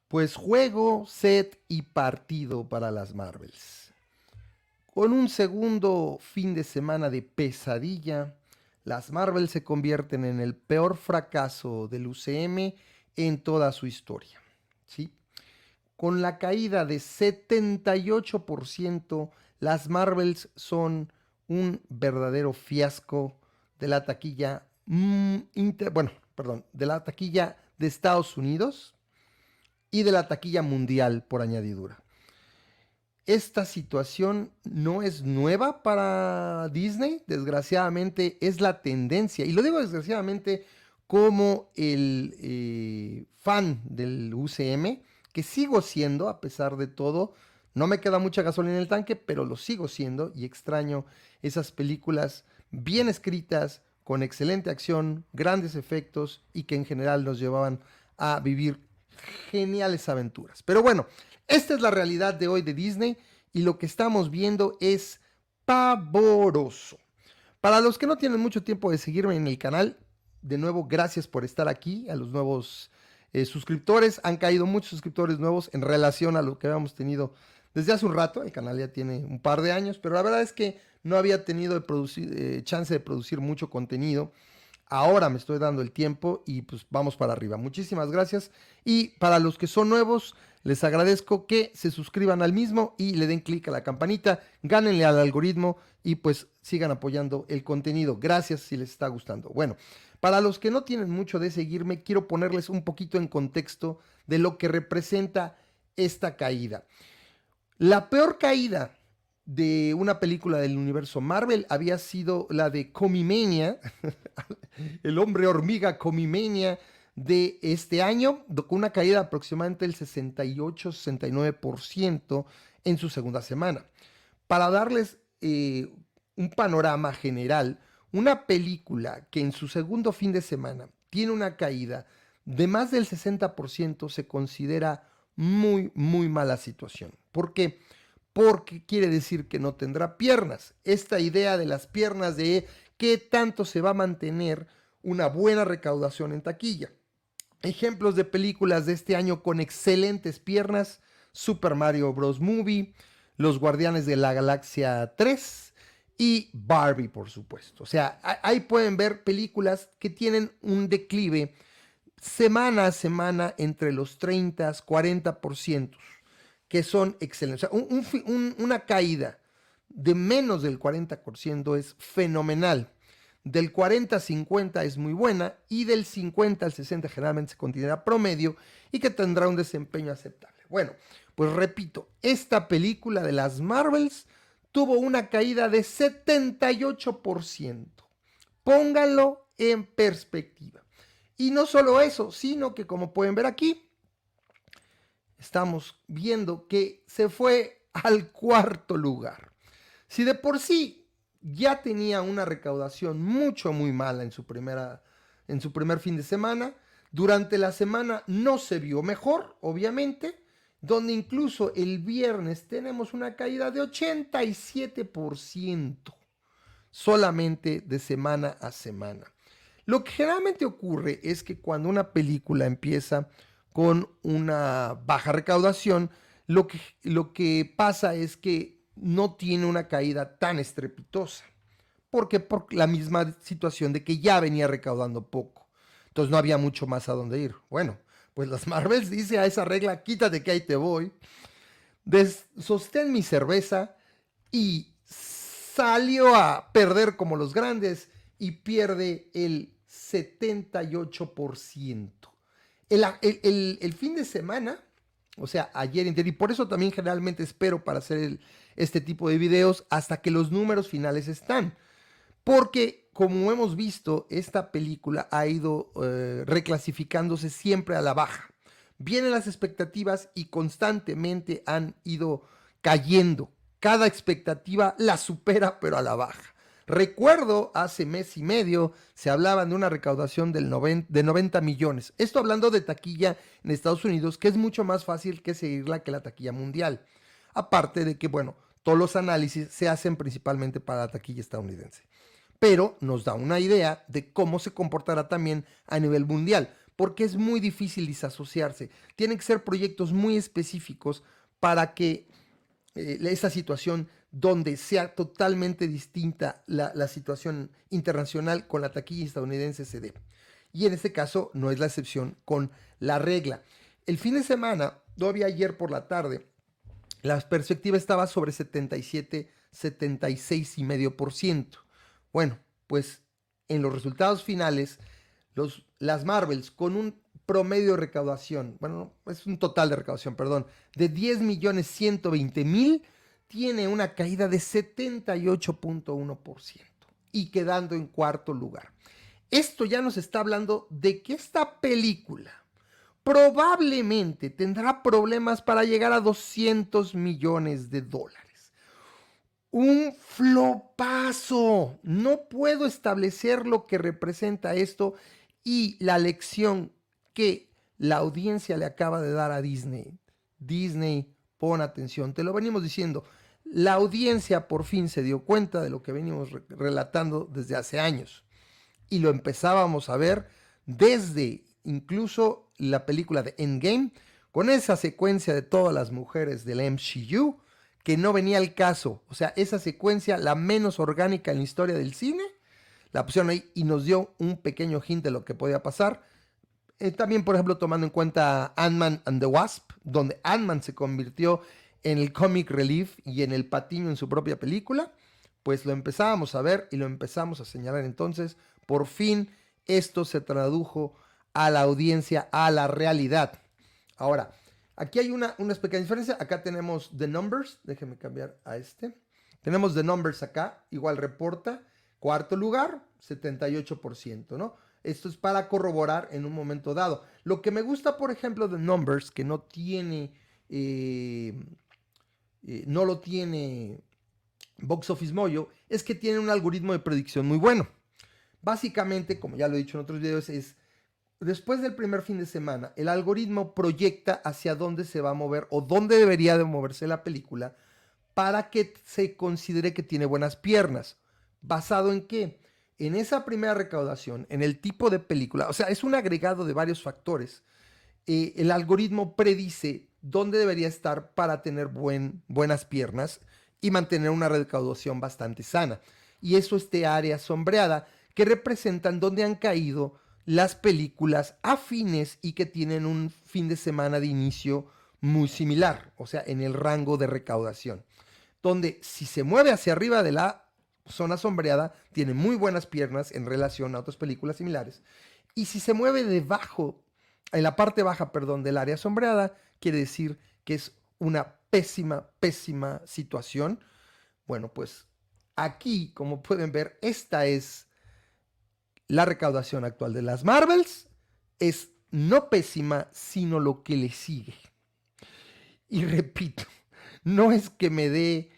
Pues juego, set y partido para las Marvels. Con un segundo fin de semana de pesadilla, las Marvels se convierten en el peor fracaso del UCM en toda su historia. ¿Sí? Con la caída de 78%, las Marvels son un verdadero fiasco de la taquilla, de la taquilla de Estados Unidos y de la taquilla mundial por añadidura. Esta situación no es nueva para Disney, desgraciadamente es la tendencia, y lo digo desgraciadamente como el fan del UCM, que sigo siendo a pesar de todo. No me queda mucha gasolina en el tanque, pero lo sigo siendo y extraño esas películas bien escritas, con excelente acción, grandes efectos y que en general nos llevaban a vivir geniales aventuras. Pero bueno, esta es la realidad de hoy de Disney y lo que estamos viendo es pavoroso. Para los que no tienen mucho tiempo de seguirme en el canal, de nuevo, gracias por estar aquí. A los nuevos suscriptores, han caído muchos suscriptores nuevos en relación a lo que habíamos tenido desde hace un rato. El canal ya tiene un par de años, pero la verdad es que no había tenido chance de producir mucho contenido. Ahora me estoy dando el tiempo y pues vamos para arriba. Muchísimas gracias. Y para los que son nuevos, les agradezco que se suscriban al mismo y le den clic a la campanita, gánenle al algoritmo y pues sigan apoyando el contenido. Gracias si les está gustando. Bueno, para los que no tienen mucho de seguirme, quiero ponerles un poquito en contexto de lo que representa esta caída. La peor caída de una película del universo Marvel había sido la de Comimania, el hombre hormiga Comimania de este año, con una caída de aproximadamente del 68-69% en su segunda semana. Para darles un panorama general, una película que en su segundo fin de semana tiene una caída de más del 60% se considera muy, muy mala situación. ¿Por qué? Porque quiere decir que no tendrá piernas. Esta idea de las piernas de qué tanto se va a mantener una buena recaudación en taquilla. Ejemplos de películas de este año con excelentes piernas: Super Mario Bros. Movie, Los Guardianes de la Galaxia 3 y Barbie, por supuesto. O sea, ahí pueden ver películas que tienen un declive semana a semana entre los 30, 40%, que son excelentes. O sea, una caída de menos del 40% es fenomenal. Del 40 a 50 es muy buena y del 50 al 60 generalmente se considera promedio y que tendrá un desempeño aceptable. Bueno, pues repito, esta película de las Marvels tuvo una caída de 78%. Pónganlo en perspectiva. Y no solo eso, sino que como pueden ver aquí, estamos viendo que se fue al cuarto lugar. Si de por sí ya tenía una recaudación muy mala en su primer fin de semana, durante la semana no se vio mejor, obviamente, donde incluso el viernes tenemos una caída de 87% solamente de semana a semana. Lo que generalmente ocurre es que cuando una película empieza con una baja recaudación, lo que pasa es que no tiene una caída tan estrepitosa. ¿Por qué? Por la misma situación de que ya venía recaudando poco. Entonces no había mucho más a dónde ir. Bueno, pues las Marvels dice a esa regla: quítate que ahí te voy. Sostén mi cerveza, y salió a perder como los grandes y pierde el 78%. El fin de semana, o sea, ayer y por eso también generalmente espero para hacer este tipo de videos hasta que los números finales están. Porque, como hemos visto, esta película ha ido reclasificándose siempre a la baja. Vienen las expectativas y constantemente han ido cayendo. Cada expectativa la supera, pero a la baja. Recuerdo hace mes y medio se hablaban de una recaudación de 90 millones. Esto hablando de taquilla en Estados Unidos, que es mucho más fácil que seguirla que la taquilla mundial. Aparte de que, bueno, todos los análisis se hacen principalmente para la taquilla estadounidense. Pero nos da una idea de cómo se comportará también a nivel mundial. porque es muy difícil disasociarse. Tienen que ser proyectos muy específicos para que esa situación donde sea totalmente distinta la situación internacional con la taquilla estadounidense se dé. Y en este caso no es la excepción con la regla. El fin de semana, todavía ayer por la tarde, la perspectiva estaba sobre 77, 76,5%. Bueno, pues en los resultados finales, las Marvels con un promedio de recaudación, bueno, es un total de recaudación, perdón, de 10,120,000, tiene una caída de 78,1% y quedando en cuarto lugar. Esto ya nos está hablando de que esta película probablemente tendrá problemas para llegar a 200 millones de dólares. Un flopazo. No puedo establecer lo que representa esto y la lección que la audiencia le acaba de dar a Disney. Disney, pon atención, te lo venimos diciendo. La audiencia por fin se dio cuenta de lo que venimos relatando desde hace años. Y lo empezábamos a ver desde incluso la película de Endgame, con esa secuencia de todas las mujeres del MCU, que no venía al caso. O sea, esa secuencia, la menos orgánica en la historia del cine, la pusieron ahí y nos dio un pequeño hint de lo que podía pasar. También, por ejemplo, tomando en cuenta Ant-Man and the Wasp, donde Ant-Man se convirtió en el comic relief y en el patiño en su propia película, pues lo empezábamos a ver y lo empezamos a señalar. Entonces, por fin, esto se tradujo a la audiencia, a la realidad. Ahora, aquí hay una pequeña diferencia. Acá tenemos The Numbers. Déjenme cambiar a este. Tenemos The Numbers acá. Igual reporta. Cuarto lugar, 78%, ¿no? Esto es para corroborar en un momento dado. Lo que me gusta, por ejemplo, de Numbers, que no tiene, no lo tiene Box Office Mojo, es que tiene un algoritmo de predicción muy bueno. Básicamente, como ya lo he dicho en otros videos, es después del primer fin de semana, el algoritmo proyecta hacia dónde se va a mover o dónde debería de moverse la película para que se considere que tiene buenas piernas. ¿Basado en qué? En esa primera recaudación, en el tipo de película, o sea, es un agregado de varios factores. El algoritmo predice dónde debería estar para tener buenas piernas y mantener una recaudación bastante sana. Y eso es de área sombreada, que representan dónde han caído las películas afines y que tienen un fin de semana de inicio muy similar, o sea, en el rango de recaudación. Donde si se mueve hacia arriba de la zona sombreada, tiene muy buenas piernas en relación a otras películas similares. Y si se mueve debajo, en la parte baja, perdón, del área sombreada, quiere decir que es una pésima, pésima situación. Bueno, pues aquí, como pueden ver, esta es la recaudación actual de las Marvels. Es no pésima, sino lo que le sigue. Y repito, no es que me dé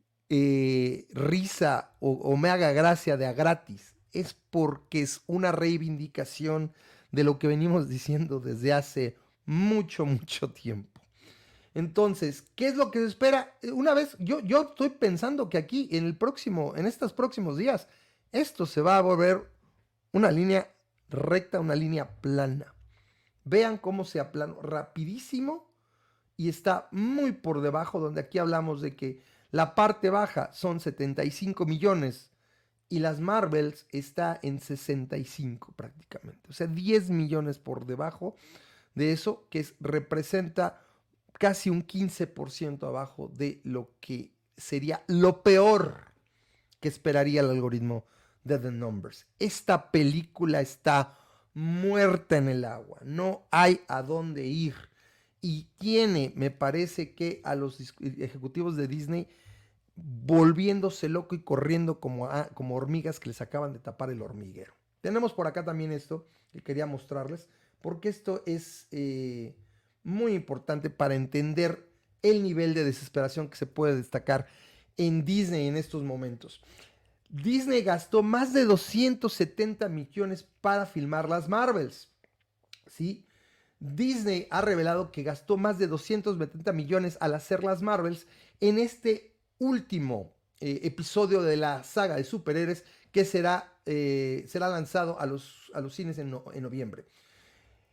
risa o me haga gracia de a gratis, es porque es una reivindicación de lo que venimos diciendo desde hace mucho, mucho tiempo. Entonces, ¿qué es lo que se espera? Una vez, yo estoy pensando que aquí, en estos próximos días, esto se va a volver una línea recta, una línea plana. Vean cómo se aplanó rapidísimo y está muy por debajo, donde aquí hablamos de que la parte baja son 75 millones y las Marvels está en 65 prácticamente. O sea, 10 millones por debajo de eso, que representa casi un 15% abajo de lo que sería lo peor que esperaría el algoritmo de The Numbers. Esta película está muerta en el agua, no hay a dónde ir. Y tiene, me parece que a los ejecutivos de Disney volviéndose loco y corriendo como hormigas que les acaban de tapar el hormiguero. Tenemos por acá también esto que quería mostrarles, porque esto es muy importante para entender el nivel de desesperación que se puede destacar en Disney en estos momentos. Disney gastó más de 270 millones para filmar las Marvels, ¿sí? Disney ha revelado que gastó más de 270 millones al hacer las Marvels en este último episodio de la saga de superhéroes que será lanzado a los cines en noviembre.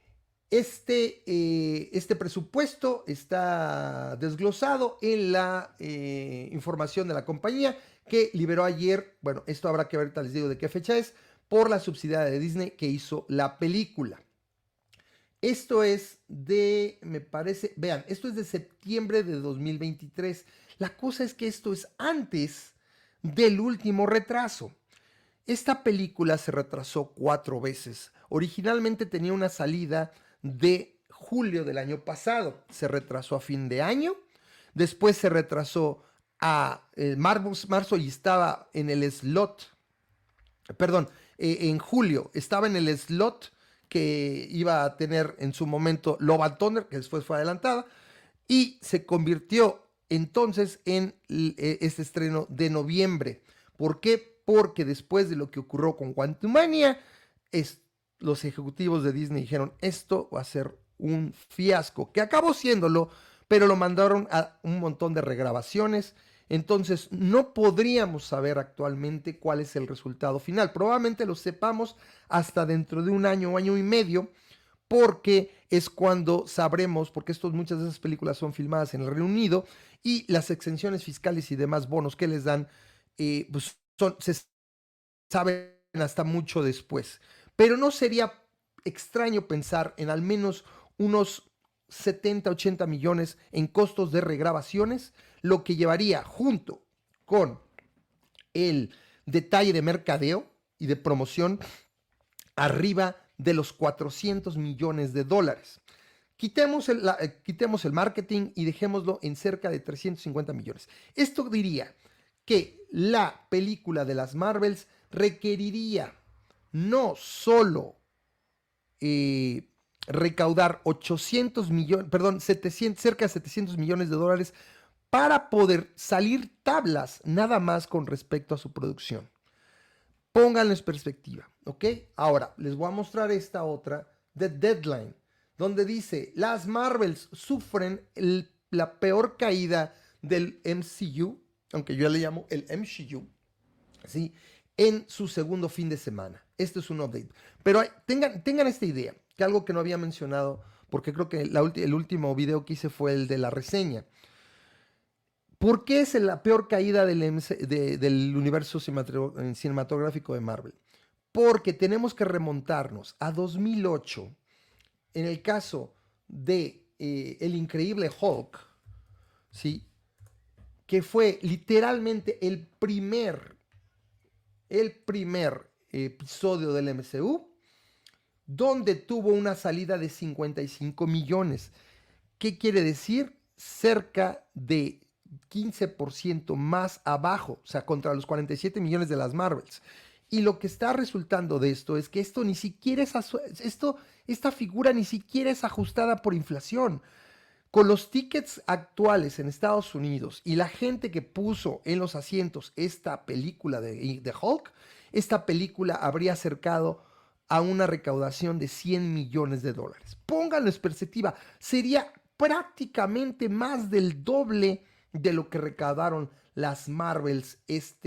Este presupuesto está desglosado en la información de la compañía que liberó ayer. Bueno, esto habrá que ver, ahorita les digo de qué fecha es, por la subsidiaria de Disney que hizo la película. Esto es de, me parece, vean, esto es de septiembre de 2023. La cosa es que esto es antes del último retraso. Esta película se retrasó 4 veces. Originalmente tenía una salida de julio del año pasado. Se retrasó a fin de año. Después se retrasó a marzo y estaba en el slot. Perdón, en julio estaba en el slot que iba a tener en su momento Love and Thunder, que después fue adelantada, y se convirtió entonces en este estreno de noviembre. ¿Por qué? Porque después de lo que ocurrió con Quantumania, los ejecutivos de Disney dijeron, esto va a ser un fiasco, que acabó siéndolo, pero lo mandaron a un montón de regrabaciones. Entonces no podríamos saber actualmente cuál es el resultado final. Probablemente lo sepamos hasta dentro de un año o año y medio, porque es cuando sabremos, porque muchas de esas películas son filmadas en el Reino Unido y las exenciones fiscales y demás bonos que les dan, pues se saben hasta mucho después. Pero no sería extraño pensar en al menos unos 70, 80 millones en costos de regrabaciones, lo que llevaría junto con el detalle de mercadeo y de promoción arriba de los 400 millones de dólares. Quitemos el marketing y dejémoslo en cerca de 350 millones. Esto diría que la película de las Marvels requeriría no solo recaudar 800 millones, perdón, 700, cerca de 700 millones de dólares para poder salir tablas nada más con respecto a su producción. Pónganlo en perspectiva, ¿ok? Ahora, les voy a mostrar esta otra de Deadline, donde dice, las Marvels sufren la peor caída del MCU, aunque yo le llamo el MCU, ¿sí? En su segundo fin de semana. Este es un update. Pero tengan esta idea, que algo que no había mencionado, porque creo que el último video que hice fue el de la reseña. ¿Por qué es la peor caída del universo cinematográfico de Marvel? Porque tenemos que remontarnos a 2008, en el caso de El Increíble Hulk, ¿sí? Que fue literalmente el primer episodio del MCU, donde tuvo una salida de 55 millones. ¿Qué quiere decir? Cerca de 15% más abajo, o sea, contra los 47 millones de las Marvels. Y lo que está resultando de esto es que esto ni siquiera es esta figura ni siquiera es ajustada por inflación. Con los tickets actuales en Estados Unidos y la gente que puso en los asientos esta película de Hulk, esta película habría acercado a una recaudación de 100 millones de dólares. Pónganlo en perspectiva, sería prácticamente más del doble de lo que recaudaron las Marvels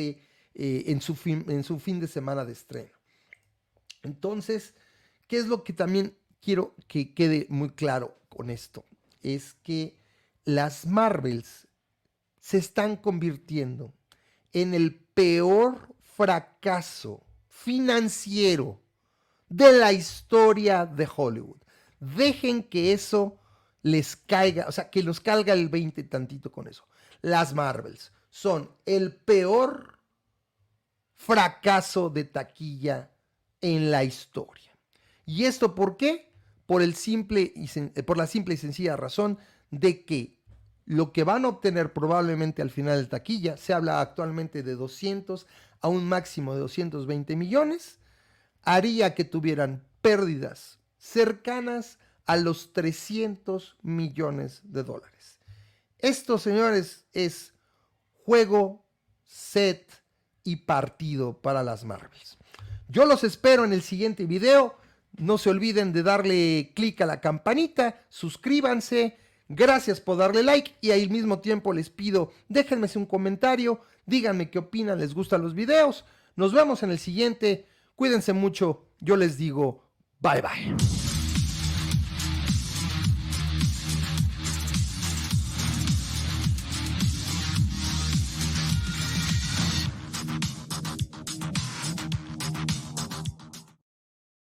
en su fin de semana de estreno. Entonces, ¿qué es lo que también quiero que quede muy claro con esto? Es que las Marvels se están convirtiendo en el peor fracaso financiero de la historia de Hollywood. Dejen que eso les caiga, o sea, que nos caiga el 20 tantito con eso. Las Marvels son el peor fracaso de taquilla en la historia. ¿Y esto por qué? Por la simple y sencilla razón de que lo que van a obtener probablemente al final de taquilla, se habla actualmente de 200 a un máximo de 220 millones, haría que tuvieran pérdidas cercanas a los 300 millones de dólares. Esto, señores, es juego, set y partido para las Marvels. Yo los espero en el siguiente video. No se olviden de darle clic a la campanita, suscríbanse. Gracias por darle like y al mismo tiempo les pido, déjenme un comentario, díganme qué opinan, les gustan los videos. Nos vemos en el siguiente. Cuídense mucho. Yo les digo bye bye.